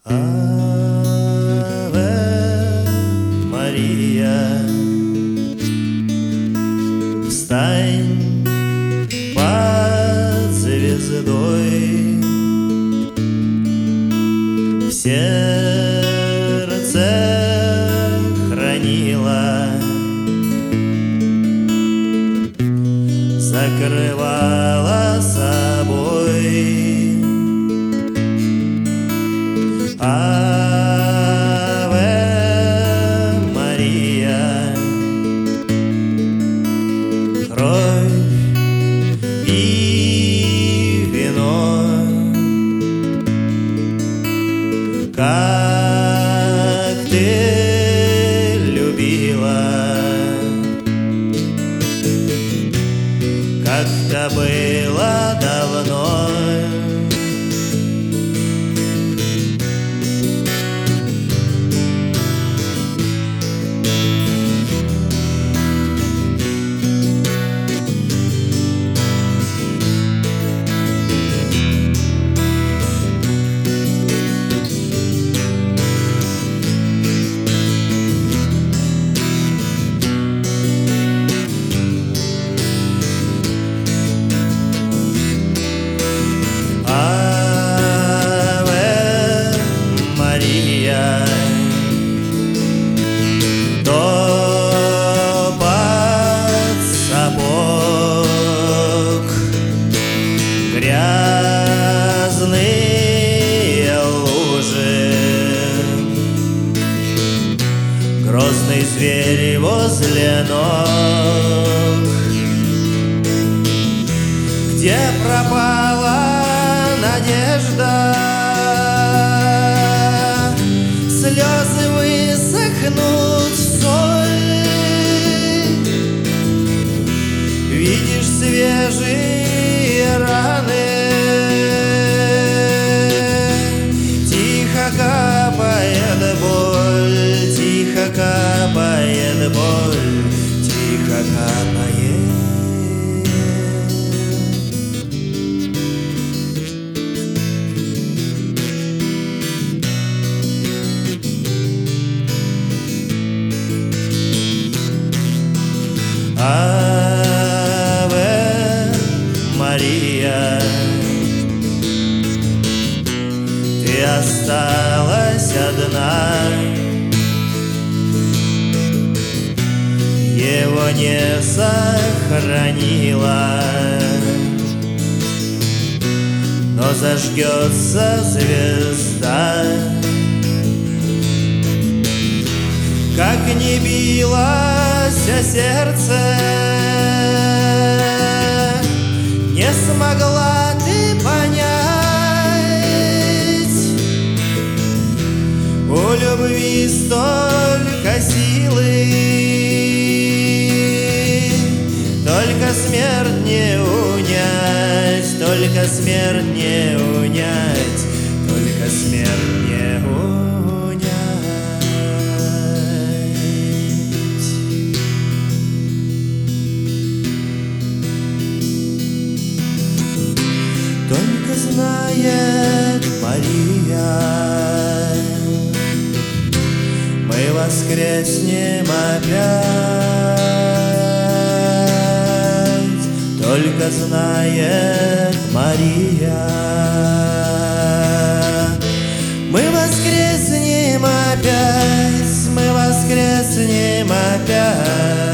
Аве Мария, встань под звездой, в сердце хранила, закрывала собой. Аве Мария, кровь и вино, как ты любила, как-то было давно. Грязные лужи, грозный зверь возле ног. Где пропала надежда? Слезы высохнут в соль. Видишь свежие раны, тихо капает боль, тихо капает боль, тихо капает. Аве Мария, ты осталась одна, его не сохранила, но зажгется звезда. Как не билось сердце, не смогла ты понять, у любви столько силы, только смерть не унять, только смерть не унять, только смерть не унять. Только знает Мария, мы воскреснем опять. Только знает Мария, мы воскреснем опять, мы воскреснем опять.